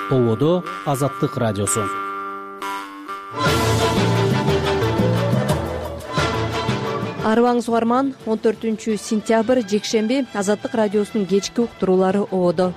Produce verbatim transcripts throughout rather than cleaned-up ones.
Ободо Азаттык радиосу. Арыбаңыз угарман, он төртүнчү сентябрь жекшемби Азаттык радиосунун кечки уктуруулары ободо.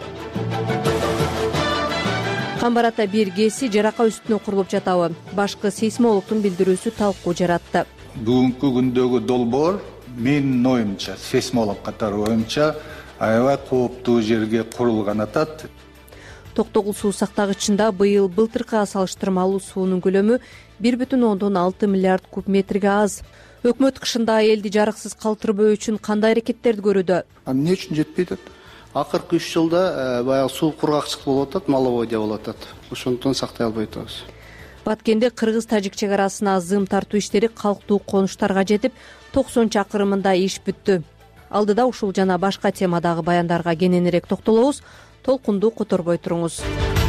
Камбар ата бир ГЭСи жарака үстүнө курулуп жатабы? Башкы сейсмологдун билдирүүсү талкуу жаратты. Бүгүнкү күндөгү долбоор менин оюмча, сейсмолог катары оюмча, аябай кооптуу жерге курулган атат. Токтогул суу сактагычында быйыл былтыркыга салыштырмалуу суунун көлөмү бир бүтүн ондон алты миллиард куб метрге аз. Өкмөт кышында элди жарыксыз калтырбоо үчүн кандай аракеттерди көрүүдө? Эмне үчүн жетпей атат? Акыркы үч жылда баягы суу кургакчылык болуп атат, маловодья болуп атат. Ошондон сактай албай атабыз. Баткенде кыргыз-тажик чек арасына зым тартуу иштери калктуу конуштарга жетип, токсон чакырымында иш бүттү. Алдыда ушул жана башка темадагы баяндарга кененирээк токтолобуз. Толкунду которбой туруңуз.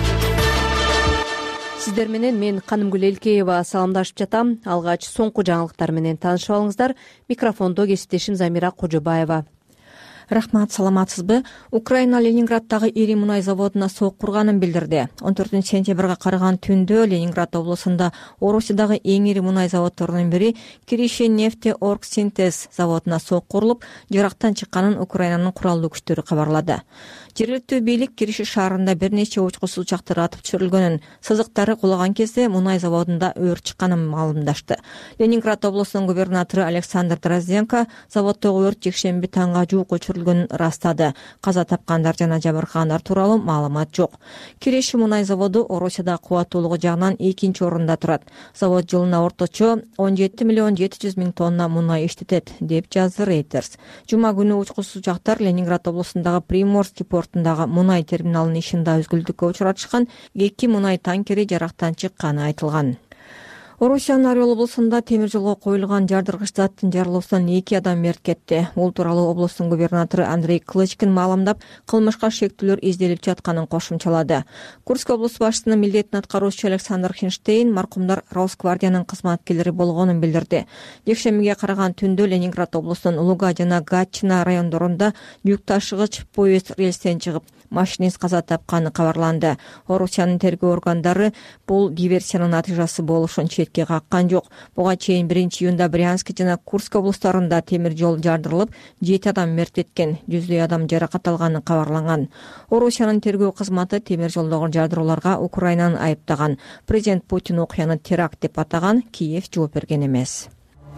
Сиздер менен мен Канымгүл Элкеева саламдашып жатам. Алгач соңку жаңылыктар менен таанышып алыңыздар. Микрофондо кесиптешим Замира Кожобаева. Рахмат, саламатсызбы? Украина Ленинградтагы ири мунай заводуна сок курганын билдирди. он төртүнчү сентябрга караган түндө Ленинград облусунда Орусиядагы эң ири мунай заводдорунун бири Кириши-нефтеоргсинтез заводуна сок курулуп, жарактан чыкканын Украинанын куралдуу күчтөрү кабарлады. Жергиликтүү бийлик Кириши шаарында бир нече учкусуз учактар атып түшүрүлгөнүн, сызыктары кулаган кезде мунай заводунда өрт чыкканын маалымдашты. Ленинград облусунун губернатору Александр Дрозденко заводдогу өрт жекшемби таңга жуук өчүрүлгөнүн ырастады. Каза тапкандар жана жабыркагандар тууралуу маалымат жок. Кириши мунай заводу Орусияда кубаттуулугу жагынан экинчи орунда турат. Завод жылына орточо он жети миллион жети жүз миң тонна мунай иштетет, деп жазды Reuters. Жума күнү учкусуз учактар Ленинград облусундагы Приморский портундагы мунай терминалынын ишинде өзгүлдүккө учуратышкан, эки мунай танкери жарактан чыкканы айтылган. Орусиянын Орел облусунда темир жолго коюлган жардыргыч заттын жарылуусунан эки адам мерт кетти. Бул тууралуу облустун губернатору Андрей Клычкин маалымдап, кылмышка шектүүлөр изделип жатканын кошумчалады. Курск облус башчысынын милдетин аткаруучу Александр Хинштейн маркумдар Росгвардиянын кызматкерлери болгонун билдирди. Жекшембиге караган түндө Ленинград облусунун Луга жана Гатчина райондорунда жүк ташыгыч поезд рельстен чыгып, машинист каза тапканы кабарланды. Орусиянын тергөө органдары бул диверсиянын натыйжасы болушун четке каккан жок. Буга чейин биринчи июнда Брянск жана Курск облустарында темир жол жардырылып, жети адам мерт кеткен, жүздөй адам жаракат алганы кабарланган. Орусиянын тергөө кызматы темир жолдогу жардырууларга Украинаны айыптаган. Президент Путин окуяны теракт деп атаган, Киев жооп берген эмес.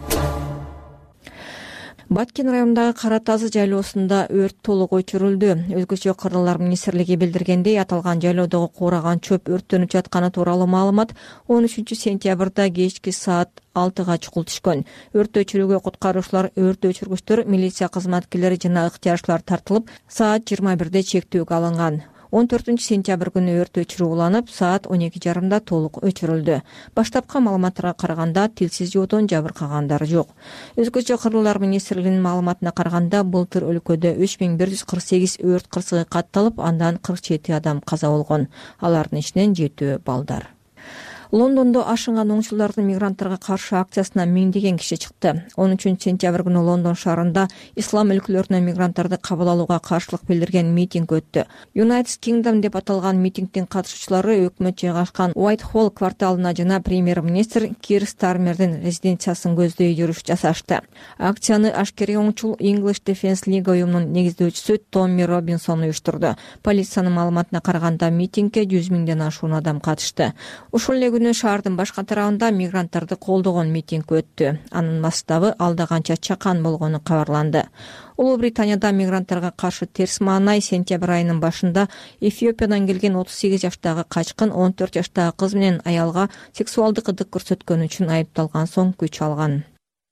Баткен районундагы Кара Тазы жайлоосунда өрт толук өчүрүлдү. Өзгөчө Кыргыздар министрлиги билдиргендей, аталган жайлоодогу куураган чөп өрттөнүп жатканы тууралуу маалымат он үчүнчү сентябрда кечки саат алтыга чукул түшкөн. Өрттү өчүрүүгө куткаруучулар, өрт өчүргүчтөр, милиция кызматкерлери жана ыктыярчылар тартылып, саат жыйырма бирде чектүүгө алынган. он төртүнчү сентябрь күнү өрт өчүрүү уланып, саат он эки жарымда толук өчүрүлдү. Баштапкы маалыматтарга караганда тилсиз жуудон жабыркагандар жок. Өзгөчө Кыргыздар министрлигинин маалыматына караганда, былтыр өлкөдө үч миң бир жүз кырк сегиз өрт кырсыгы катталып, андан кырк жети адам каза болгон. Алардын ичинен жетөө балдар. Лондондо ашынган оңчулардын мигранттарга каршы акциясына миңдеген киши чыкты. он үчүнчү сентябрь күнү Лондон шаарында ислам өлкөлөрүнөн мигранттарды кабыл алууга каршылык билдирген митинг өттү. United Kingdom деп аталган митингдин катышуучулары өкмөт жайгашкан Уайтхолл кварталына жана премьер-министр Кир Стармердин резиденциясын көздөй жүрүш жасашты. Акцияны ашкери оңчул English Defence League уюмунун негиздөөчүсү Томми Робинсон уюштурду. Полициянын маалыматына караганда митингге жүз миңден ашуун адам катышты. Ушул эле шаардын башка тарабында мигранттарды колдогон митинг өттү. Анын масштабы алда канча чакан болгону кабарланды. Улуу Британияда мигранттарга каршы терс маанай сентябрь айынын башында Эфиопиядан келген отуз сегиз жаштагы качкын он төрт жаштагы кыз менен аялга сексуалдык ыдык көрсөткөнү үчүн айыпталган соң күч алган.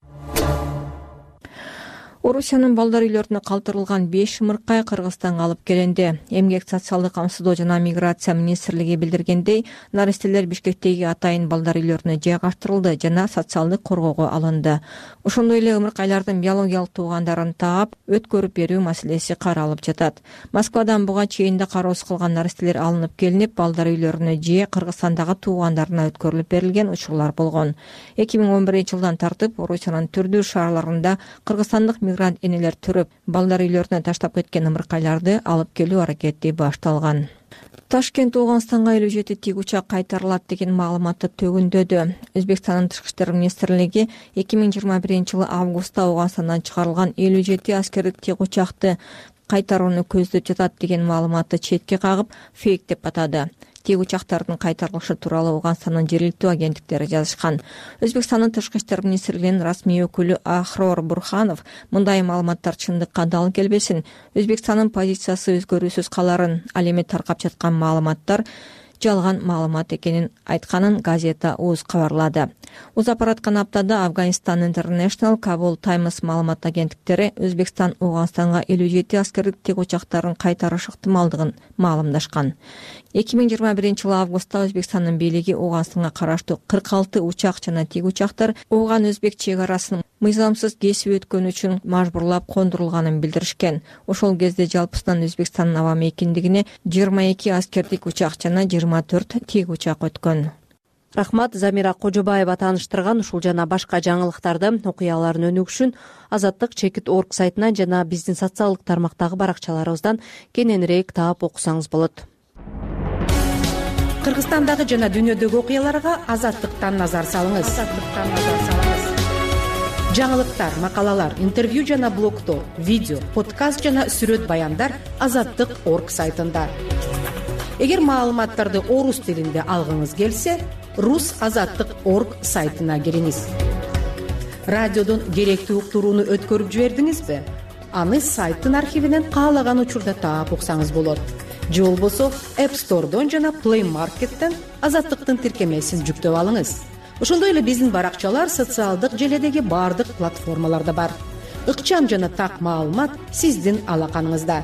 Орусиянын балдар үйлөрүнө калтырылган беш ымыркай Кыргызстанга алып келинди. Эмгек социалдык камсыздоо жана миграция министрлиги билдиргендей, наристелер Бишкектеги атайын балдар үйлөрүнө жайгаштырылды жана социалдык коргоого алынды. Ошондой эле ымыркайлардын биологиялык туугандарын таап, өткөрүп берүү маселеси каралып жатат. Москвадан буга чейин да кароосуз калган наристелер алынып келинип, балдар үйлөрүнө же Кыргызстандагы туугандарына өткөрүлүп берилген учурлар болгон. эки миң он биринчи жылдан тартып Орусиянын түрдүү шаарларында кыргызстандык мигрант энелер төрөп, балдар үйлөрүнө таштап кеткен ымыркайларды алып келүү аракети башталган. Ташкент Ооганстанга элүү жети тик учак кайтарылат деген маалыматты төгүндөдү. Өзбекстандын Тышкы иштер министрлиги эки миң жыйырма биринчи жылы августта Ооганстандан чыгарылган элүү жети аскердик тик учакты кайтарууну көздөп жатат деген маалыматты четке кагып, фейк деп атады. Тик учактардын кайтарылышы тууралуу Ооганстандын жергиликтүү агенттиктери жазышкан. Өзбекстандын Тышкы иштер министрлигинин расмий өкүлү Ахрор Бурханов мындай маалыматтар чындыкка дал келбесин, Өзбекстандын позициясы өзгөрүүсүз каларын, ал эми таркап жаткан маалыматтар жалган маалымат экенин айтканын газета УЗ кабарлады. Узап бараткан аптада Афганистан International, Kabul Times маалымат агенттиктери Өзбекстан Ооганстанга элүү жети аскердик тик учактарын кайтарыш ыктымалдыгын маалымдашкан. эки миң жыйырма биринчи жылы августта Өзбекстандын бийлиги Ооганстанга караштуу кырк алты учак жана тик учактар Ооган-Өзбек чек арасын мыйзамсыз кесип өткөн үчүн мажбурлап кондурулганын билдиришкен. Ошол кезде жалпысынан Өзбекстандын аба мейкиндигине жыйырма эки аскердик учак жана жыйырма төрт тик учак өткөн. Рахмат, Замира Кожобаева тааныштырган ушул жана башка жаңылыктарды, окуялардын өнүгүшүн Азаттык чекит точка орг сайтынан жана биздин социалдык тармактагы баракчаларыбыздан кененирээк таап окусаңыз болот. Кыргызстандагы жана дүйнөдөгү окуяларга Азаттыктан назар салыңыз. Азаттыктан назар салыңыз. Жаңылыктар, макалалар, интервью жана блогтор, видео, подкаст жана сүрөт баяндар Азаттык точка орг сайтында. Эгер маалыматтарды орус тилинде алгыңыз келсе, рус азаттык точка орг сайтына кириңиз. Радиодон керектүү уктурууну өткөрүп жибердиңизби? Аны сайттын архивинен каалаган учурда таап уксаңыз болот. Же болбосо App Store'дон жана Play Market'тен Азаттыктын тиркемесин жүктөп алыңыз. Ошондой эле биздин баракчалар социалдык желедеги бардык платформаларда бар. Ыкчам жана так маалымат сиздин алаканыңызда.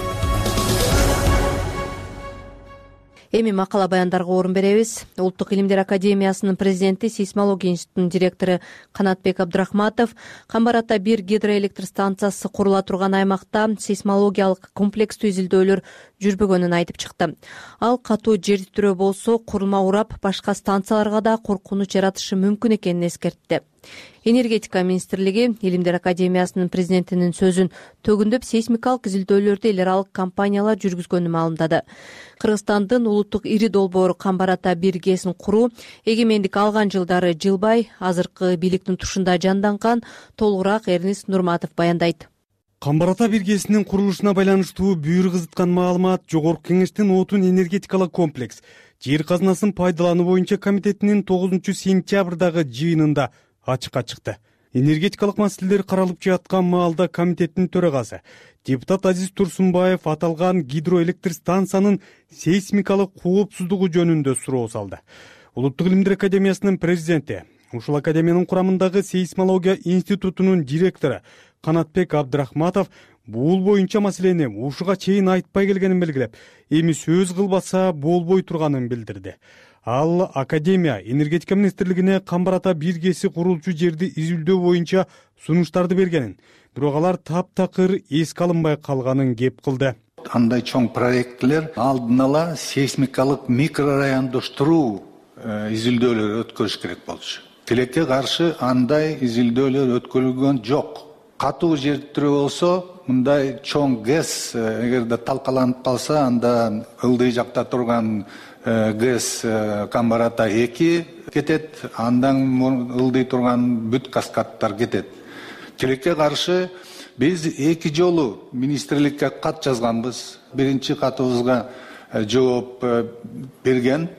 Эми макала баяндарга орун беребиз. Улуттук илимдер академиясынын президенти, сейсмология институтунун директору Канатбек Абдрахматов Камбар Ата бир гидроэлектр станциясы курула турган аймакта сейсмологиялык комплекстүү изилдөөлөр жүрбөгөнүн айтып чыкты. Ал катуу жер титирөө болсо курулма урап, башка станцияларга да коркунуч жаратышы мүмкүн экенин эскертти. Энергетика министрлиги Илимдер академиясынын президентинин сөзүн төгүндөп, сейсмикалык изилдөөлөрдү эл аралык компаниялар жүргүзгөнүн маалымдады. Кыргызстандын улуттук ири долбоору Камбар Ата бир гэсин куруу эгемендик алган жылдары жылбай, азыркы бийликтин тушунда жанданган. Толугураак Эрнис Нурматов баяндайт. Камбар Ата бир гэсинин курулушуна байланыштуу бүйүр кызыткан маалымат Жогорку Кеңештин отун энергетикалык комплекс жер казынасын пайдалануу боюнча комитетинин тогузунчу сентябрдагы жыйынында ачыкка чыкты. Энергетикалык маселелер каралып жаткан маалда комитеттин төрагасы депутат Азиз Турсунбаев аталган гидроэлектр станциянын сейсмикалык коопсуздугу жөнүндө суроо салды. Улуттук илимдер академиясынын президенти, ушул академиянын курамындагы сейсмология институтунун директору Канатбек Абдрахматов бул боюнча маселени ушуга чейин айтпай келгенин белгилеп, эми сөз кылбаса болбой турганын билдирди. Ал академия энергетика министрлигине Камбар Ата бир гэси курулчу жерди изилдөө боюнча сунуштарды бергенин, бирок алар таптакыр эске алынбай калганын кеп кылды. Андай чоң проектлер алдын ала сейсмикалык микрорайондоштуруу изилдөөлөр өткөрүш керек болчу. Тилекке каршы андай изилдөөлөр өткөрүлгөн жок. Катуу жер титирөө болсо, мындай чоң ГЭС эгерде талкаланып калса, анда ылдый жакта турган ГЭС Камбар Ата эки кетет, андан ылдый турган бүт каскадтар кетет. Тилекке каршы биз эки жолу министрликке кат жазганбыз. Биринчи катыбызга жооп берген,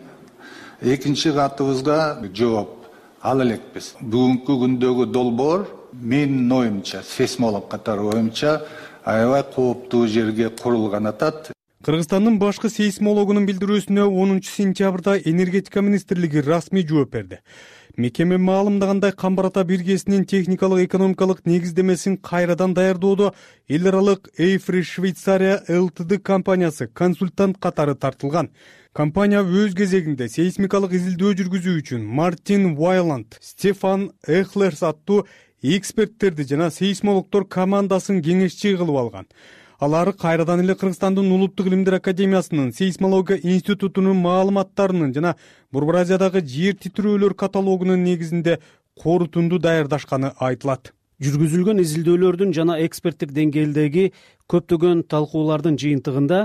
экинчи катыбызга жооп ала элекпиз. Бүгүнкү күндөгү долбоор менин оюмча, сейсмолог катары оюмча, аябай кооптуу жерге курулган атат. Кыргызстандын башкы сейсмологунун билдирүүсүнө онунчу сентябрда энергетика министрлиги расмий жооп берди. Мекеме маалымдагандай, Камбар Ата бир гэсинин техникалык экономикалык негиздемесин кайрадан даярдоодо эл аралык Эйфри Швейцария Лтд компаниясы консультант катары тартылган. Компания өз кезегинде сейсмикалык изилдөө жүргүзүү үчүн Мартин Вайланд, Стефан Эхлерс аттуу эксперттерди жана сейсмологдор командасын кеңешчи кылып алган. Алар кайрадан эле Кыргызстандын улуттук илимдер академиясынын сейсмология институтунун маалыматтарынын жана Борбор Азиядагы жер титирөөлөр каталогунун негизинде корутунду даярдашканы айтылат. Жүргүзүлгөн изилдөөлөрдүн жана эксперттик деңгээлдеги көптөгөн талкуулардын жыйынтыгында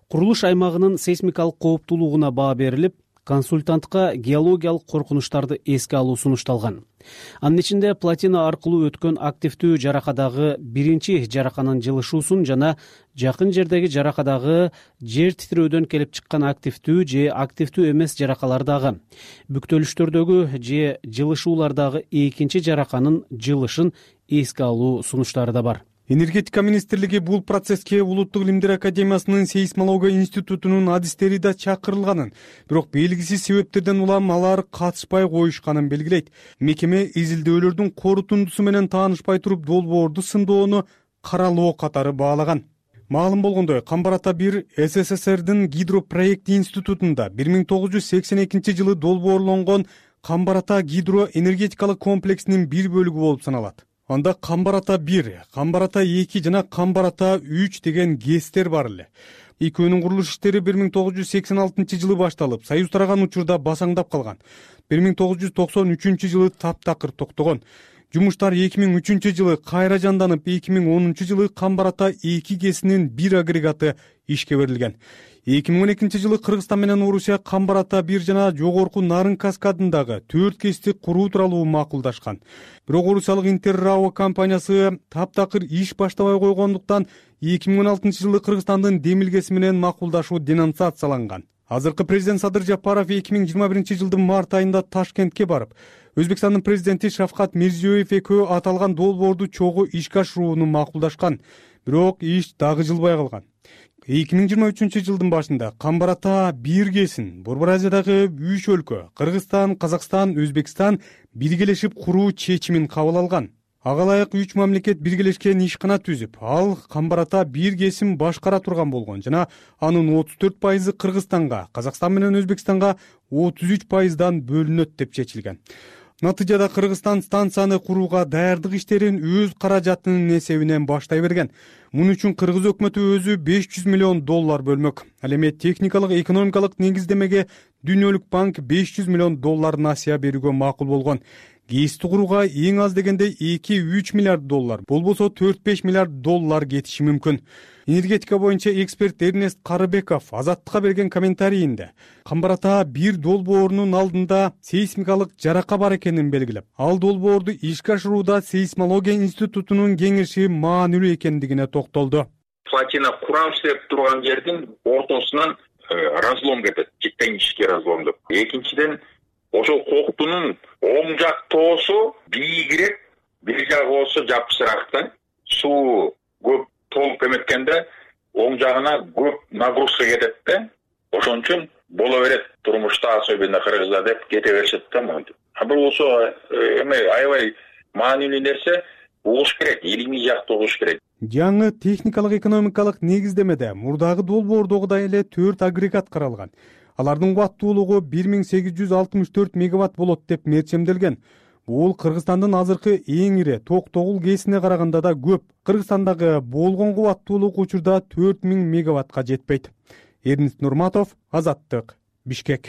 Курулуш аймагынын сейсмикалык кооптуулугуна баа берилип, консультантка геологиялык коркунучтарды эске алуу сунушталган. Анын ичинде плотина аркылуу өткөн активдүү жаракадагы биринчи жараканын жылышуусун жана жакын жердеги жаракадагы жер титирөөдөн келип чыккан активдүү же активдүү эмес жаракалар дагы, бүктөлүштөрдөгү же жылышуулардагы экинчи жараканын жылышын эске алуу сунуштары да бар. Энергетика министрлиги бул процесске Улуттук илимдер академиясынын сейсмология институтунун адистери да чакырылганын, бирок белгисиз себептерден улам алар катышпай коюшканын белгилейт. Мекеме изилдөөлөрдүн корутундусу менен таанышпай туруп долбоорду сындоону каралоо катары баалаган. Маалым болгондой, Камбар Ата бир СССРдин гидропроект институтунда бир миң тогуз жүз сексен экинчи жылы долбоорлонгон Камбар Ата гидроэнергетикалык комплексинин бир бөлүгү болуп саналат. Анда Камбар Ата бир, Камбар Ата эки жана Камбар Ата үч деген гэстер бар эле. Экөөнүн курулуш иштери бир миң тогуз жүз сексен алтынчы жылы башталып, Союз тараган учурда басаңдап калган. бир миң тогуз жүз токсон үчүнчү жылы таптакыр токтогон. Жумуштар эки миң үчүнчү жылы кайра жанданып, эки миң онунчу жылы Камбар Ата эки гэсинин бир агрегаты ишке берилген. эки миң он экинчи жылы Кыргызстан менен Орусия Камбар Ата бир жана жогорку Нарын каскадындагы төрт гэсти куруу тууралуу макулдашкан. Бирок орусиялык Интеррао компаниясы таптакыр иш баштабай койгондуктан эки миң он алтынчы жылы Кыргызстандын демилгеси менен макулдашуу денонсацияланган. Азыркы президент Садыр Жапаров эки миң жыйырма биринчи жылдын март айында Ташкентке барып, Өзбекстандын президенти Шавкат Мирзиёев экөө аталган долбоорду чогуу ишке ашырууну макулдашкан. Бирок иш дагы жылбай калган. эки миң жыйырма үчүнчү жылдын башында Камбар Ата бир гэсин Борбор Азиядагы үч өлкө Кыргызстан, Казакстан, Өзбекстан биргелешип куруу чечимин кабыл алган. Ага ылайык үч мамлекет биргелешкен ишкана түзүп, ал Камбар Ата бир гэсин башкара турган болгон жана анын отуз төрт пайызы Кыргызстанга, Казакстан менен Өзбекстанга отуз үч пайыздан бөлүнөт деп чечилген. Натыйжада Кыргызстан станцияны курууга даярдык иштерин өз каражатынын эсебинен баштай берген. Муну үчүн Кыргыз өкмөтү өзү беш жүз миллион доллар бөлмөк. Ал эми техникалык экономикалык негиздемеге Дүйнөлүк банк беш жүз миллион доллар насыя берүүгө макул болгон. ГЭСти курууга эң аз дегенде эки үч миллиард доллар, болбосо төрт беш миллиард доллар кетиши мүмкүн. Энергетика боюнча эксперт Эрнест Карыбеков Азаттыкка берген комментарийинде Камбар Ата бир долбоорунун алдында сейсмикалык жарака бар экенин белгилеп, ал долбоорду ишке ашырууда сейсмология институтунун кеңеши маанилүү экендигине токтолду. Плотина курам иштеп турган жердин ортосунан разлом кетет, тектонический разлом деп. Экинчиден, ошол коктунун оң жак тоосу бийигирээк, бир жагы болсо жапышыраак да. Суу көп толуп эметкенде оң жагына көп нагрузка кетет да. Ошон үчүн боло берет турмушта, особенно Кыргызда деп кете беришет да монтип. А бир болсо эме аябай маанилүү нерсе болуш керек, илимий жакта болуш керек. Жаңы техникалык экономикалык негиздемеде мурдагы долбоордогудай эле төрт агрегат каралган. Алардын кубаттуулугу бир миң сегиз жүз алтымыш төрт мегаватт болот деп мерчемделген. Бул Кыргызстандын азыркы эң ири Токтогул гэсине караганда да көп. Кыргызстандагы болгон кубаттуулук учурда төрт миң мегаваттка жетпейт. Эрнест Нурматов, Азаттык, Бишкек.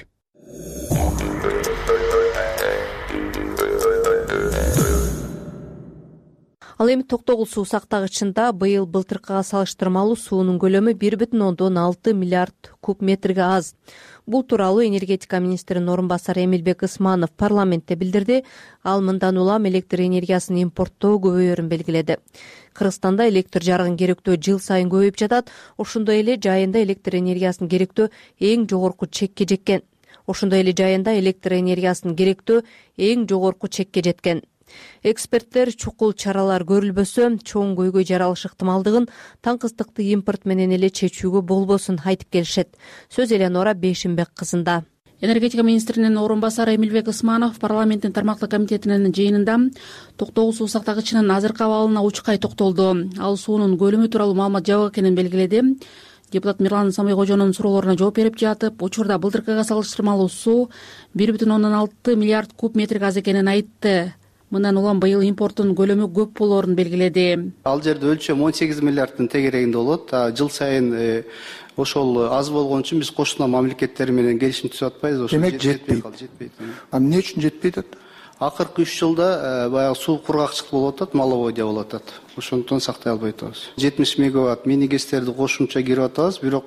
Ал эми Токтогул суу сактагычында быйыл былтыркыга салыштырмалуу суунун көлөмү бир бүтүн ондон алты миллиард куб метрге аз. Бул тууралуу энергетика министринин орун басары Эмилбек Ысманов парламентте билдирди. Ал мындан улам электр энергиясын импорттоо көбөйөрүн белгиледи. Кыргызстанда электр жарыгын керектөө жыл сайын көбөйүп жатат. Ошондой эле жайында электр энергиясын керектөө эң жогорку чекке жеткен. Ошондой эле жайында электр энергиясын керектөө эң жогорку чекке жеткен. Эксперттер чукул чаралар көрүлбөсө чоң көйгөй жаралыш ыктымалдыгын таңкыстыкты импорт менен эле чечүүгө болбосун айтып келишет. Сөз Элеонора Бейшимбек кызында. Энергетика министринин орун басары Эмилбек Ысманов парламенттин тармактык комитетинин жыйынында Токтогул суу сактагычынын азыркы абалына учкай токтолду. Ал суунун көлөмү тууралуу маалымат жабык экенин белгиледи. Депутат Мирлан Самойкожонун суроолоруна жооп берип жатып, учурда былтыркыга салыштырмалуу суу бир бүтүн ондон алты миллиард куб метрге аз экенин айтты. Мындан улам быйыл импорттун көлөмү көп болоорун белгиледи. Ал жерде өлчөм он сегиз миллиарддын тегерегинде болот. Жыл сайын ошол аз болгон үчүн биз кошуна мамлекеттер менен келишим түзүп атпайбызбы? Ошол демек жетпейт. А эмне үчүн жетпейт атат? Акыркы үч жылда баягы суу кургакчылык болуп атат, маловодья болуп атат. Ошондон сактай албай атабыз. жетимиш мегаватт мини гэстерди кошумча кирип атабыз, бирок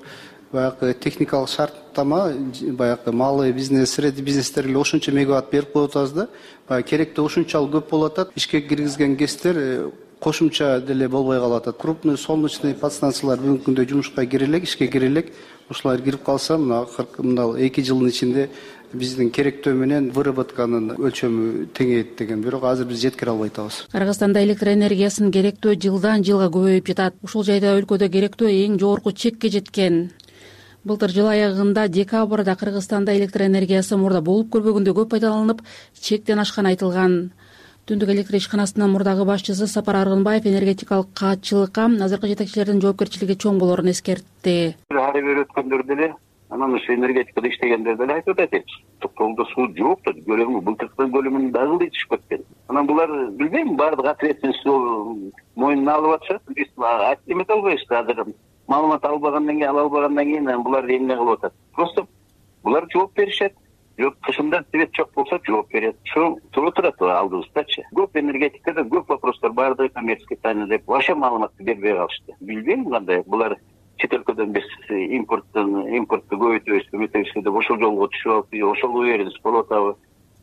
баягы техникалык шарттама баягы малый бизнес, средний бизнестерге ошончо мегаватт берип коюп атабыз да. Баягы керектөө ушунчалык көп болуп атат. Ишке киргизген кездер кошумча деле болбой калып атат. Крупный солнечный подстанциялар бүгүнкү күндө жумушка кире элек, ишке кире элек. Ушулар кирип калса, мына акыркы мына эки жылдын ичинде биздин керектөө менен выработканын өлчөмү теңейет деген. Бирок азыр биз жеткире албай атабыз. Кыргызстанда электр энергиясынын керектөө жылдан жылга көбөйүп жатат. Ушул жайда өлкөдө керектөө эң жогорку чекке жеткен. Былтыр жыл аягында декабрда Кыргызстанда электр энергиясы мурда болуп көрбөгөндөй көп пайдаланып, чектен ашканы айтылган. Түндүк электр ишканасынын мурдагы башчысы Сапар Аргынбаев энергетикалык каатчылыкка азыркы жетекчилердин жоопкерчилиги чоң болоорун эскертти. Ары бери өткөндөр деле анан ушу энергетикада иштегендер деле айтып атат. Токтогулда суу жок да, көлөмү былтыркы көлөмүнүн дагы ылдый түшүп кеткен. Анан булар билбейм, баардык ответственность мойнуна алып атышат. Биз эмете албайбыз азыр. Маалымат албагандан кийин, ала албагандан кийин булар эмне кылып атат? Просто булар жооп беришет. Жок, кышында свет жок болсо жооп берет. Ошо туруп турат алдыбыздачы. Көп энергетикада көп вопростор бардыгы коммерческий тайна деп вообще маалыматты бербей калышты. Билбейм кандай булар чет өлкөдөн биз импорттун импортты көбөйтөбүз, көбөйтөбүз деп ошол жолго түшүп алып, ошол уверенность болуп атабы.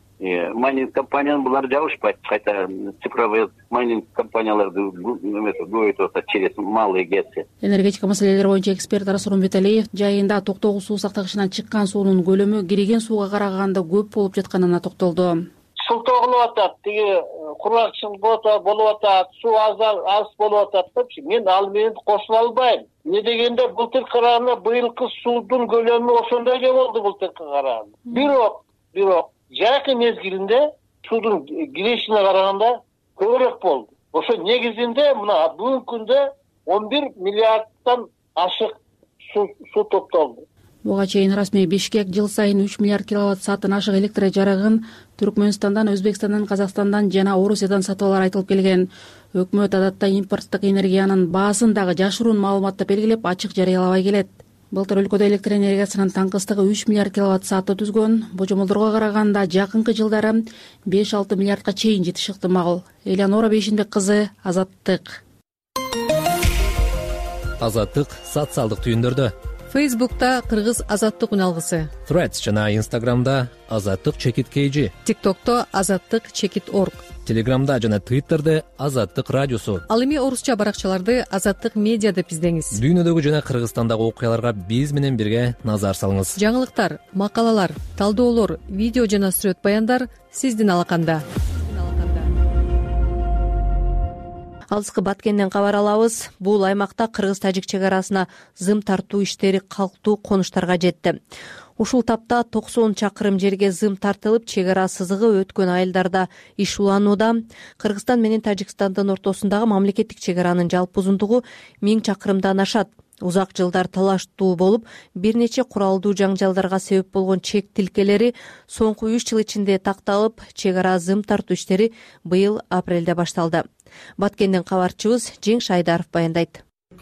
Майнинг компаниянын булар жабышпайт, кайта цифровой майнинг компанияларды көбөйтүп атат через малые ГЭС. Энергетика маселелери боюнча эксперт Расул Умбеталиев жайында Токтогул суу сактагычынан чыккан суунун көлөмү кирген сууга караганда көп болуп жатканына токтолду. Султоо кылып атат, тиги кургакчылык болуп атат, суу аз аз болуп атат депчи. Мен ал менен кошула албайм. Не дегенде былтыркы караганда быйылкы суудун көлөмү ошондой эле болду былтыркы караганда. Бирок, бирок жакын мезгилинде суудун кирешине караганда көбүрөөк болду. Ошо негизинде мына бүгүнкү күндө он бир миллиардтан ашык суу топтолду. Буга чейин расмий Бишкек жыл сайын үч миллиард киловатт сааттан ашык электр жарыгын Түркмөнстандан, Өзбекстандан, Казакстандан жана Орусиядан сатып алар айтылып келген. Өкмөт адатта импорттук энергиянын баасын дагы жашыруун маалыматтап белгилеп, ачык жарыялабай келет. Былтыр өлкөдө электр энергиясынын таңкыстыгы үч миллиард киловатт саатты түзгөн. Божомолдорго караганда жакынкы жылдары беш алты миллиардка чейин жетиш ыктымал. Элеонора Бейшинбек кызы, Азаттык. Азаттык социалдык түйүндөрдө. Фейсбукта Кыргыз Азаттык үналгысы, Threads жана Инстаграмда Азаттык чекит kg, ТикТокто Азаттык чекит орг, Телеграмда жана Твиттерде Азаттык радиосу. Ал эми орусча баракчаларды Азаттык медиа деп издеңиз. Дүйнөдөгү жана Кыргызстандагы окуяларга биз менен бирге назар салыңыз. Жаңылыктар, макалалар, талдоолор, видео жана сүрөт баяндар сиздин алаканда. Алыскы Баткенден кабар алабыз. Бул аймакта кыргыз-тажик чек арасына зым тартуу иштери калктуу конуштарга жетти. Ушул тапта токсон чакырым жерге зым тартылып, чек ара сызыгы өткөн айылдарда иш уланууда. Кыргызстан менен Тажикстандын ортосундагы мамлекеттик чек аранын жалпы узундугу миң чакырымдан ашат. Узак жылдар талаштуу болуп, бир нече куралдуу жаңжалдарга себеп болгон чек тилкелери соңку үч жыл ичинде такталып, чек ара зым тартуу иштери быйыл апрелде башталды. Баткенден кабарчыбыз Жеңиш Айдаров баяндайт.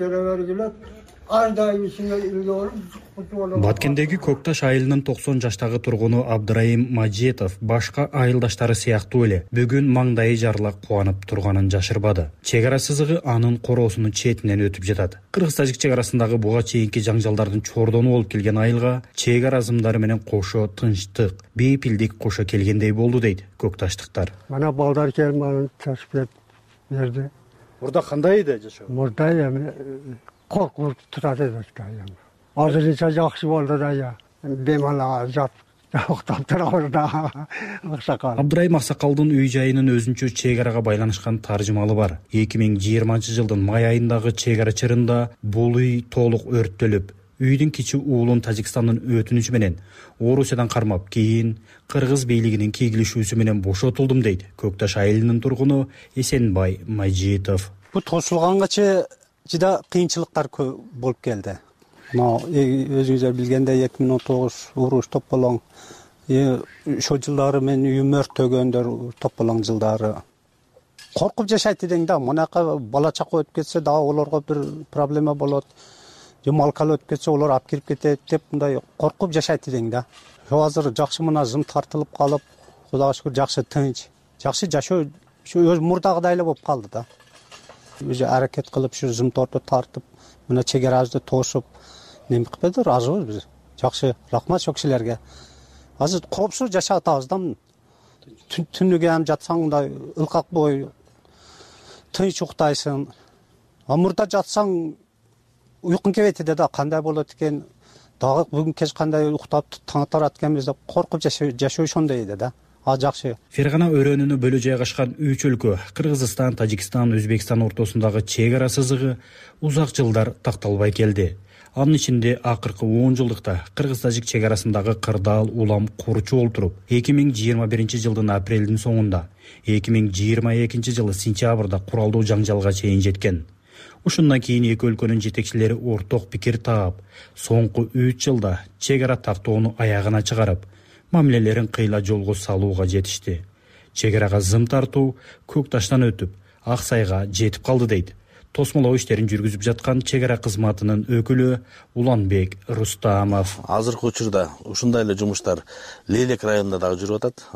Баткендеги Көкташ айылынын токсон жаштагы тургуну Абдырайым Мажетов башка айылдаштары сыяктуу эле бүгүн маңдайы жарыла кубанып турганын жашырбады. Чек ара сызыгы анын короосунун четинен өтүп жатат. Кыргыз-тажик чек арасындагы буга чейинки жаңжалдардын чордону болуп келген айылга чек ара зымдары менен кошо тынчтык, бейпилдик кошо келгендей болду дейт көкташтыктар. Мана балдар келип анан чачып берди. Мурда кандай эди жашоо? Мурда эми коркуп турат эле. Азырынча жакшы болду да я. Бемалга жат октоп турабыз да. Аксакал. Абдырайым Аксакалдын үй жайынын өзүнчө чек арага байланышкан таржымалы бар. эки миң жыйырманчы жылдын май айындагы чек ара чырында бул үй толук өрттөлүп, үйдүн кичи уулун Тажикстандын өтүнүчү менен Орусиядан кармап, кийин Кыргыз бийлигинин кегилишүүсү менен бошотулдум дейт Көкташ айылынын тургуну Эсенбай Мажитов. Бу тосулгангача жыда кыйынчылыктар көп болуп келди. Мына өзүңүздөр билгендей эки миң он тогуз уруш тополоң, ошол жылдары мен үйүм өрттөгөндөр тополоң жылдары. Коркуп жашайт эдең да, мынакы бала чака өтүп кетсе дагы олорго бир проблема болот. Же малкал өтүп кетсе олор алып кирип кетет деп мындай коркуп жашайт эдең да. Ошо азыр жакшы мына зым тартылып калып, Кудайга шүгүр жакшы тынч, жакшы жашоо өз мурдагыдай эле болуп калды да. Өзү аракет кылып, шу зым торту тартып, мына чек арабызды тосуп, неме кылып берди, ыраазыбыз биз. Жакшы, рахмат ошол кишилерге. Азыр коопсуз жашап атабыз да. Түнүгү ham жатсаң мындай ылкак бой, тынч уктайсың. А мурда жатсаң уйкуң келбейт да, кандай болот экен, дагы бүгүн кеч кандай уктап таң атат экенбиз деп коркуп жашоо ошондой эди да. А жакшы. Фергана өрөөнүнө бөлө жайгашкан үч өлкө Кыргызстан, Тажикстан, Өзбекстан ортосундагы чек ара сызыгы узак жылдар такталбай келди. Анын ичинде акыркы он жылдыкта Кыргыз-Тажик чек арасындагы кырдаал улам курчу олтуруп, эки миң жыйырма биринчи жылдын апрелдин соңунда, эки миң жыйырма экинчи жылы сентябрда куралдуу жаңжалга чейин жеткен. Ушундан кийин эки өлкөнүн жетекчилери орток пикир таап, соңку үч жылда чек ара тактоону аягына чыгарып, мамилелерин кыйла жолго салууга жетишти. Чек арага зым тартуу көк таштан өтүп, Ак Сайга жетип калды дейт тосмолоо иштерин жүргүзүп жаткан чек ара кызматынын өкүлү Уланбек Рустамов. Азыркы учурда ушундай эле жумуштар Лелек районунда дагы жүрүп атат.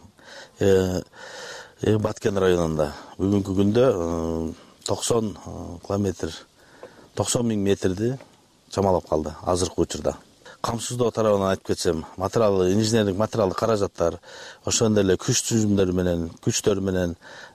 Баткен районунда бүгүнкү күндө токсон километр, токсон миң метрди чамалап калды азыркы учурда. Камсыздоо тарабынан айтып кетсем, материалдык, инженерлик материалдык каражаттар, ошондой эле күч түзүмдөр менен, күчтөр менен,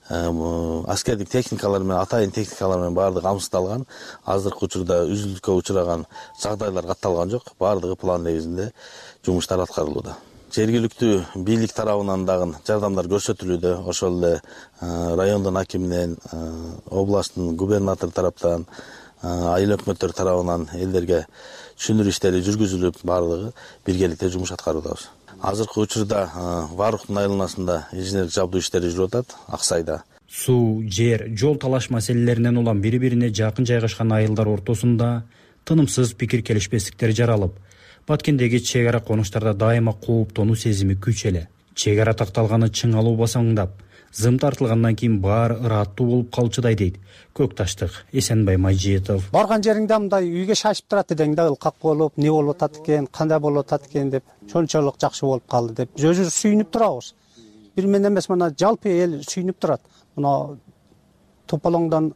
аскердик техникалар менен, атайын техникалар менен баардыгы камсыздалган. Азыркы учурда үзүлүшкө учураган жагдайлар катталган жок. Баардыгы план негизинде жумуштар аткарылууда. Жергиликтүү бийлик тарабынан дагы жардамдар көрсөтүлүүдө. Ошол эле райондун акиминен, областтын губернатор тараптан, айыл өкмөттөр тарабынан элдерге түшүндүрүү иштери жүргүзүлүп, баардыгы биргеликте жумуш аткаруудабыз. Азыркы учурда Варуктун айланасында инженерлик жабдуу иштери жүрүп атат, Ак Сайда. Суу, жер, жол талаш маселелеринен улам бири-бирине жакын жайгашкан айылдар ортосунда тынымсыз пикир келишпестиктер жаралып, Баткендеги чек ара конуштарда дайыма кооптонуу сезими күч эле. Чек ара такталганы чыңалуу басаңдап, зым тартылгандан кийин баары ыраттуу болуп калчудай дейт Көк Таштык Эсенбай Мажитов. Барган жериңде мындай үйгө шашып турат эдең да, ылкак болуп, не болуп атат экен, кандай болуп атат экен деп, чончолук жакшы болуп калды деп өзүбүз сүйүнүп турабыз. Бир мен эмес, мына жалпы эл сүйүнүп турат. Мына тополоңдон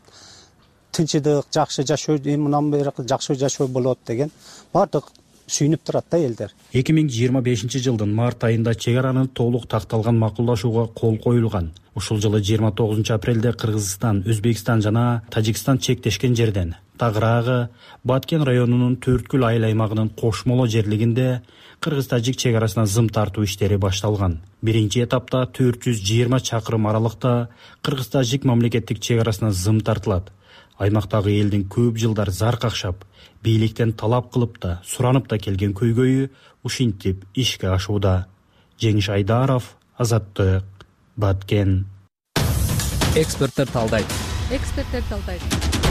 тынчыдык, жакшы жашоо, мындан бери жакшы жашоо болот деген бардык сүйүнүп турат да элдер. эки миң жыйырма бешинчи жылдын март айында чек аранын толук такталган макулдашууга кол коюлган. Ушул жылы жыйырма тогузунчу апрелде Кыргызстан, Өзбекстан жана Тажикстан чектешкен жерден тагыраагы Баткен районунун Төрткүл айыл аймагынын кошмоло жерлигинде Кыргыз-Тажик чек арасына зым тартуу иштери башталган. Биринчи этапта төрт жүз жыйырма чакырым аралыкта Кыргыз-Тажик мамлекеттик чек арасына зым тартылат. Аймактагы элдин көп жылдар зар какшап, бийликтен талап кылып да, суранып да келген көйгөйү ушинтип ишке ашууда. Жеңиш Айдаров, Азаттык, Баткен. Эксперттер талдайт. Эксперттер талдайт.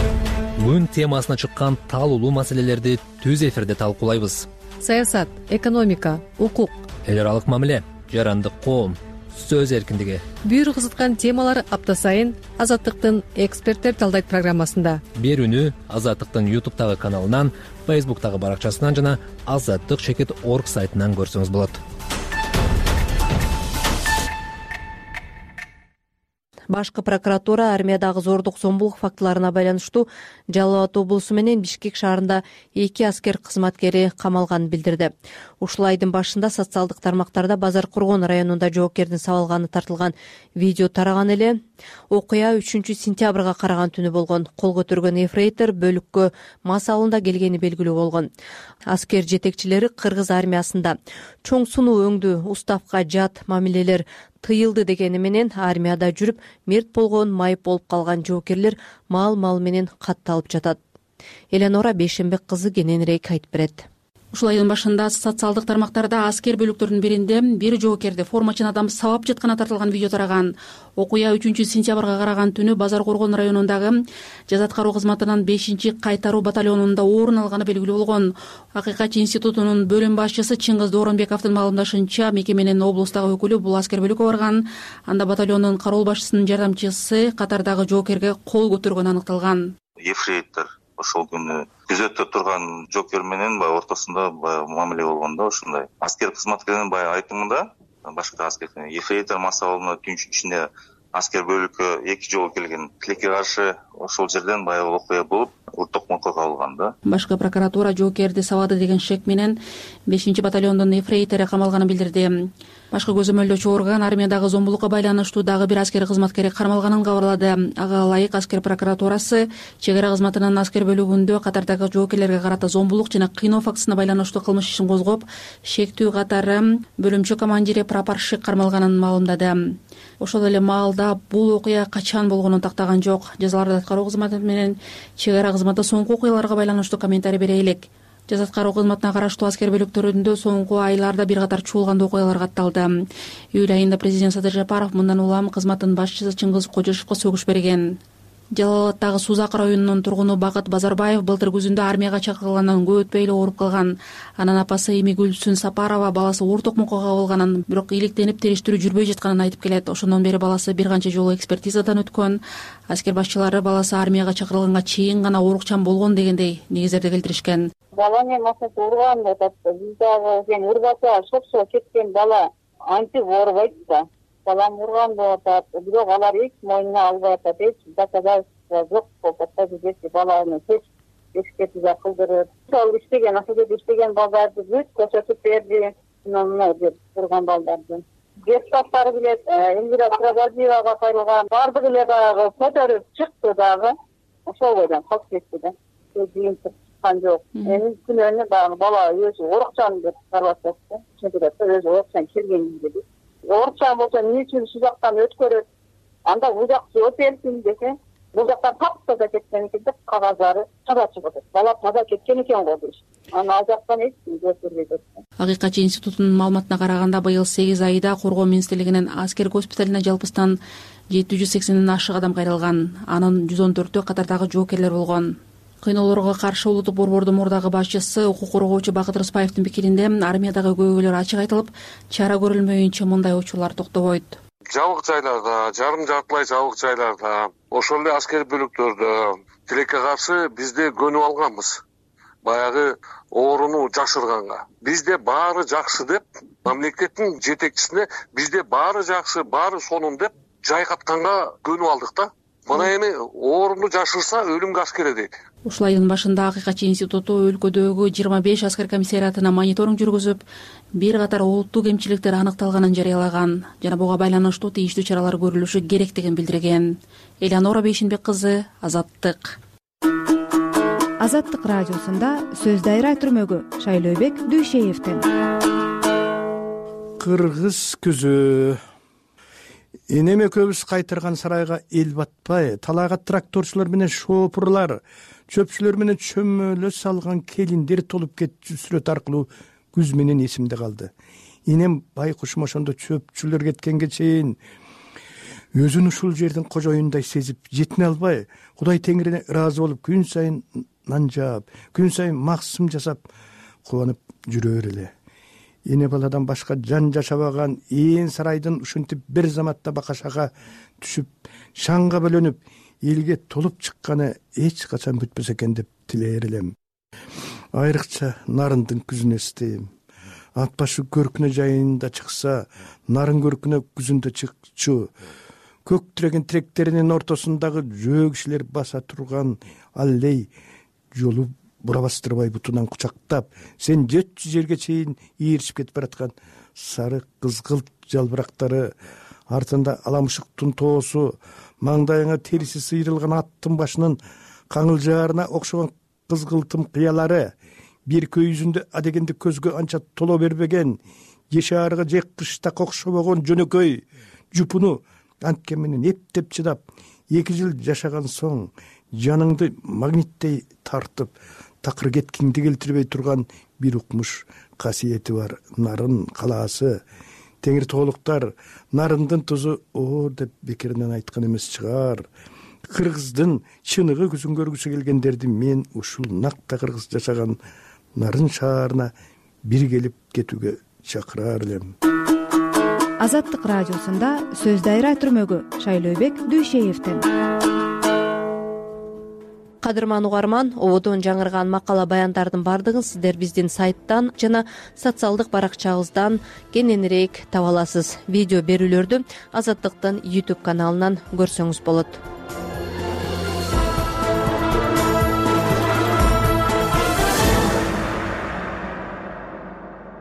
Күн темасына чыккан талуулуу маселелерди түз эфирде талкуулайбыз. Саясат, экономика, укук, эл аралык мамиле, жарандык коом, сөз эркиндиги. Бүйүр кызыткан темалар апта сайын Азаттыктын Эксперттер талдайт программасында. Берүүнү Азаттыктын ютубтагы каналынан, фейсбуктагы баракчасынан жана азаттык чекит орг сайтынан көрсөңүз болот. Башкы прокуратура армиядагы зордук зомбулук фактыларына байланыштуу Жалал Абад облусу менен Бишкек шаарында эки аскер кызматкери камалганын билдирди. Ушул айдын башында социалдык тармактарда Базар Кургон районунда жоокердин сабалганы тартылган видео тараган эле. Окуя үчүнчү сентябрга караган түнү болгон. Кол көтөргөн эфрейтор бөлүккө мас алында келгени белгилүү болгон. Аскер жетекчилери Кыргыз армиясында чоң сунуу өңдүү, уставка жат мамилелер тыйылды дегени менен армияда жүрүп мерт болгон, майып болуп калган жоокерлер мал-мал менен катталып жатат. Эленора Бейшенбек кызы кененирээк айтып берет. Ушул айдын башында социалдык тармактарда аскер бөлүктөрүнүн биринде бир жоокерди формачын адам сабап жатканы тартылган видео тараган. Окуя үчүнчү сентябрга караган түнү Базар Кургон районундагы жаза аткаруу кызматынын бешинчи кайтаруу батальонунда орун алганы белгилүү болгон. Акыйкат институтунун бөлүм башчысы Чыңгыз Дооронбековдун маалымдашынча, мекеменин облустагы өкүлү бул аскер бөлүккө барган. Анда батальондун кароол башчысынын жардамчысы катардагы жоокерге кол көтөргөнү аныкталган. Ефрейтор ошол күнү күзөттө турган жоокер менен баягы ортосунда баягы мамиле болгон да, ушундай. Аскер кызматкеринин баягы айтымында, башка аскер ефрейтор мас алымына түн ичинде аскер бөлүккө эки жолу келген. Тилекке каршы ошол жерден баягы окуя болуп, урт токмокко кабылган да. Башкы прокуратура жоокерди сабады деген шек менен бешинчи батальондун эфрейтери камалганын билдирди. Башкы көзөмөлдөөчү орган армиядагы зомбулукка байланыштуу дагы бир аскер кызматкери кармалганын кабарлады. Ага ылайык аскер прокуратурасы чек ара кызматынын аскер бөлүгүндө катардагы жоокерлерге карата зомбулук жана кыйноо фактысына байланыштуу кылмыш ишин козгоп, шектүү катары бөлүмчө командири прапорщик кармалганын маалымдады. Ошол эле маалда бул окуя качан болгонун тактаган жок. Жазаларды аткаруу кызматы менен чек ара кызматы соңку окуяларга байланыштуу комментарий бере элек. Жаза аткаруу кызматына караштуу аскер бөлүктөрүндө соңку айларда бир катар чуулгандуу окуялар катталды. Июль айында президент Садыр Жапаров мындан улам кызматтын башчысы Чыңгыз Кожошевго сөгүш берген. Жалал-Абадтагы Сузак районунун тургуну Бакыт Базарбаев былтыр күзүндө армияга чакырылгандан көп өтпөй эле ооруп калган. Анын апасы эми Гүлсүн Сапарова баласы оор токмокко кабылганын, бирок иликтенип териштирүү жүрбөй жатканын айтып келет. Ошондон бери баласы бир канча жолу экспертизадан өткөн. Аскер башчылары баласы армияга чакырылганга чейин гана оорукчан болгон дегендей негиздерди келтиришкен. Бала эми машинасы урган деп атты. Биз дагы сен урбаса шоксо кеткен бала антип оорубайт да. Балам урган болуп атат, бирок алар эч мойнуна албай атат, эч доказательство жок болуп атат. Бизде баланы эч экспертиза кылдырып, ошол иштеген, ошол жерде иштеген балдарды бүт көрсөтүп берди. Мына деп урган балдарды. Депутаттар билет, Эльвира Трабадиевага кайрылган, бардыгы эле дагы көтөрүп чыкты дагы. Ошол бойдон калып кетти да. Жыйын чыккан жок. Эми күнөөнү дагы бала өзү оорукчан деп карап атат. Чынында өзү оорукчан келген деп. Оорукчан болсо эмне үчүн ушул жактан өткөрөт? Анда бул жак жооп берсин десе, бул жактан тапса кеткен экен деп кагаздары таза чыгып атат. Бала таза кеткен экен го дейт. Аны ал жактан эч ким жооп бербейт атат. Акыйкатчы институтунун маалыматына караганда быйыл сегиз айда Коргоо министрлигинин аскер госпиталине жалпыстан жети жүз сексенден ашык адам кайрылган. Анын жүз он төртү катардагы жоокерлер болгон. Кыйноолорго каршы улуттук борбордун мурдагы башчысы укук коргоочу Бакыт Рыспаевдин пикиринде армиядагы көйгөйлөр ачык айтылып, чара көрүлмөйүнчө мындай учурлар токтобойт. Жабык жайларда, жарым жартылай жабык жайларда, ошол эле аскер бөлүктөрдө тилекке каршы бизде көнүп алганбыз. Баягы ооруну жашырганга. Бизде баары жакшы деп, мамлекеттин жетекчисине бизде баары жакшы, баары сонун деп жайкатканга көнүп алдык да. Мына эми ооруну жашырса өлүмгө аскер дейт. Ушул айдын башында Акыйкатчы институту өлкөдөгү жыйырма беш аскер комиссариатына мониторинг жүргүзүп, бир катар олуттуу кемчиликтер аныкталганын жарыялаган жана буга байланыштуу тийиштүү чаралар көрүлүшү керектигин билдирген. Элеонора Бейшинбек кызы, Азаттык. Азаттык радиосунда сөз дайра түрмөгү Шайлообек Дүйшеевден. Кыргыз күзү. Энем экөөбүз кайтырган сарайга эл батпай, талайга тракторчулар менен шопурлар, чөпчүлөр менен чөмөлө салган келиндер толуп кетчү сүрөт аркылуу күз менен эсимде калды. Энем байкушум ошондо чөпчүлөр кеткенге чейин өзүн ушул жердин кожоюндай сезип, жетине албай, Кудай Теңирине ыраазы болуп, күн сайын нан жаап, күн сайын максым жасап, кубанып жүрөр эле. Эне баладан башка жан жашабаган ээн сарайдын ушинтип бир заматта бакашага түшүп, шаңга бөлөнүп, элге толуп чыкканы эч качан бүтпөсө экен деп тилээр элем. Айрыкча нарындын күзүн эстейм. Ат башы көркүнө жайында чыкса, нарын көркүнө күзүндө чыкчу. Көк тиреген тиректеринин ортосундагы жөө кишилер баса турган аллей жолу бура бастырбай бутунан кучактап, сен жети жүз жерге чейин ийришип кетип бараткан сары кызгылт жалбырактары, артында аламышыктын тоосу, маңдайыңа териси сыйрылган аттын башынын каңылжаарына окшогон кызгылтым кыялары, бир көйүзүндө адегенде көзгө анча толо бербеген, жешаарыга же кышта кокшобогон жөнөкөй жупуну анткен менен эптеп чыдап, эки жыл жашаган соң жаныңды магниттей тартып, такыр кеткиңди келтирбей турган бир укмуш касиети бар нарын калаасы. Теңир тоолуктар нарындын тузу оор деп бекеринен айткан эмес чыгар. Кыргыздын чыныгы күзүн көргүсү келгендерди мен ушул накта кыргыз жашаган нарын шаарына бир келип кетүүгө чакырар элем. Азаттык радиосунда сөз дайра түрмөгү Шайлообек Дүйшеевден. Кадырман угарман, ободон жаңырган макала баяндардын бардыгын сиздер биздин сайттан жана социалдык баракчабыздан кененирээк таба аласыз. Видео берүүлөрдү Азаттыктын YouTube каналынан көрсөңүз болот.